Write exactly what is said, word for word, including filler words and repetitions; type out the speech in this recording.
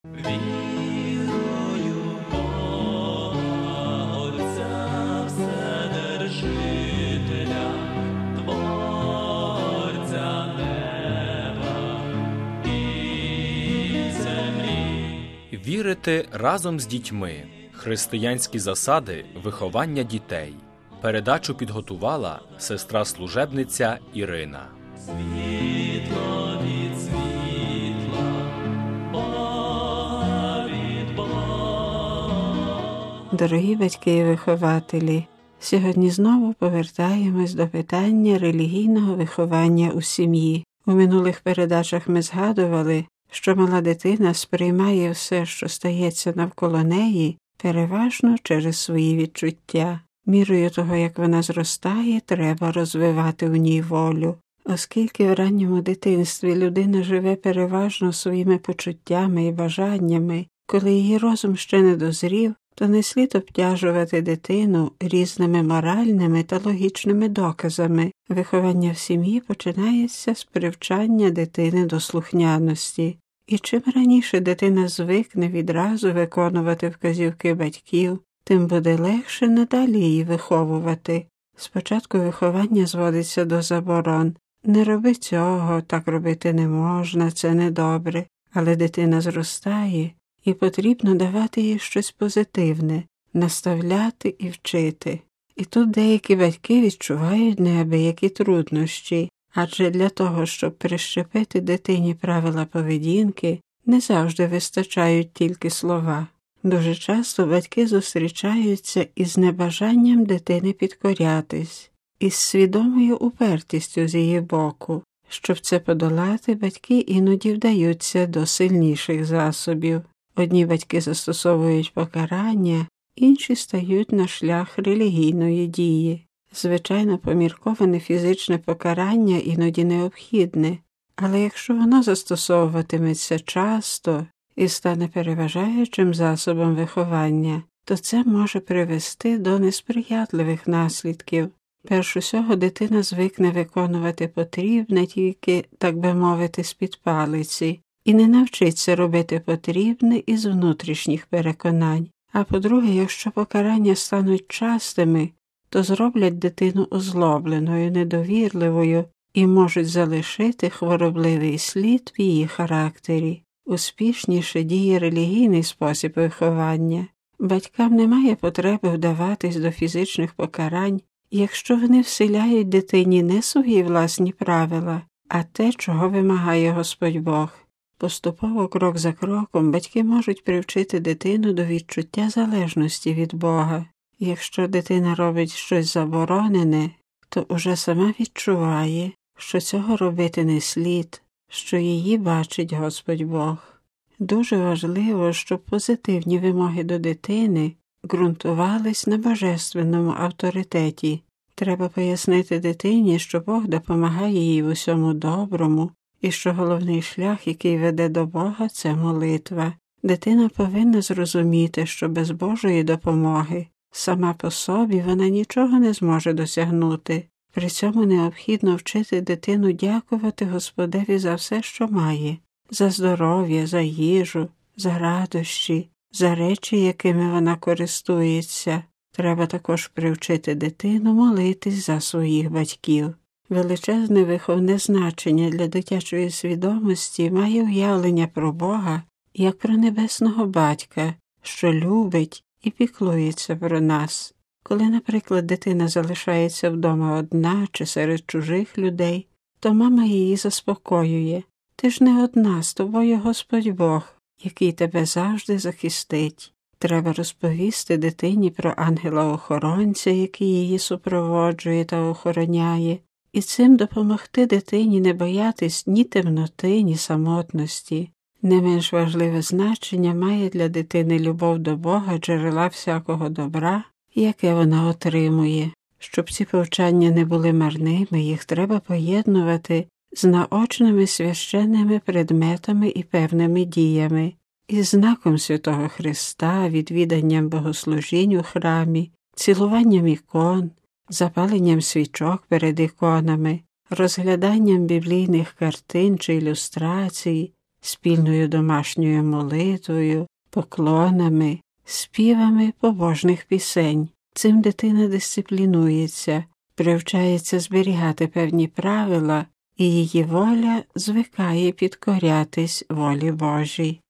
Вірую в Бога, Отця Вседержителя, Творця неба і землі. Вірити разом з дітьми. Християнські засади виховання дітей. Передачу підготувала сестра-служебниця Ірина. Світло від світла, Бога від Бога. Дорогі батьки і вихователі, сьогодні знову повертаємось до питання релігійного виховання у сім'ї. У минулих передачах ми згадували, що мала дитина сприймає все, що стається навколо неї, переважно через свої відчуття. Мірою того, як вона зростає, треба розвивати у ній волю. Оскільки в ранньому дитинстві людина живе переважно своїми почуттями і бажаннями, коли її розум ще не дозрів, то не слід обтяжувати дитину різними моральними та логічними доказами. Виховання в сім'ї починається з привчання дитини до слухняності. І чим раніше дитина звикне відразу виконувати вказівки батьків, тим буде легше надалі її виховувати. Спочатку виховання зводиться до заборон. Не роби цього, так робити не можна, це недобре. Але дитина зростає, і потрібно давати їй щось позитивне, наставляти і вчити. І тут деякі батьки відчувають неабиякі труднощі, адже для того, щоб прищепити дитині правила поведінки, не завжди вистачають тільки слова. Дуже часто батьки зустрічаються із небажанням дитини підкорятись, із свідомою упертістю з її боку. Щоб це подолати, батьки іноді вдаються до сильніших засобів. Одні батьки застосовують покарання, інші стають на шлях релігійної дії. Звичайно, помірковане фізичне покарання іноді необхідне, але якщо воно застосовуватиметься часто і стане переважаючим засобом виховання, то це може привести до несприятливих наслідків. Перш усього дитина звикне виконувати потрібне тільки, так би мовити, з-під палиці, і не навчиться робити потрібне із внутрішніх переконань. А по-друге, якщо покарання стануть частими, то зроблять дитину озлобленою, недовірливою і можуть залишити хворобливий слід в її характері. Успішніше діє релігійний спосіб виховання. Батькам немає потреби вдаватись до фізичних покарань, якщо вони вселяють дитині не свої власні правила, а те, чого вимагає Господь Бог. Поступово, крок за кроком, батьки можуть привчити дитину до відчуття залежності від Бога. Якщо дитина робить щось заборонене, то уже сама відчуває, що цього робити не слід, що її бачить Господь Бог. Дуже важливо, щоб позитивні вимоги до дитини ґрунтувались на божественному авторитеті. Треба пояснити дитині, що Бог допомагає їй в усьому доброму, і що головний шлях, який веде до Бога, це молитва. Дитина повинна зрозуміти, що без Божої допомоги сама по собі вона нічого не зможе досягнути. При цьому необхідно вчити дитину дякувати Господеві за все, що має, за здоров'я, за їжу, за радощі, за речі, якими вона користується. Треба також привчити дитину молитись за своїх батьків. Величезне виховне значення для дитячої свідомості має уявлення про Бога як про небесного батька, що любить і піклується про нас. Коли, наприклад, дитина залишається вдома одна чи серед чужих людей, то мама її заспокоює. Ти ж не одна, з тобою Господь Бог, який тебе завжди захистить. Треба розповісти дитині про ангела-охоронця, який її супроводжує та охороняє, і цим допомогти дитині не боятись ні темноти, ні самотності. Не менш важливе значення має для дитини любов до Бога, джерела всякого добра, яке вона отримує. Щоб ці повчання не були марними, їх треба поєднувати з наочними священними предметами і певними діями, із знаком Святого Христа, відвіданням богослужінь у храмі, цілуванням ікон, запаленням свічок перед іконами, розгляданням біблійних картин чи ілюстрацій, спільною домашньою молитвою, поклонами, співами побожних пісень. Цим дитина дисциплінується, привчається зберігати певні правила, і її воля звикає підкорятись волі Божій.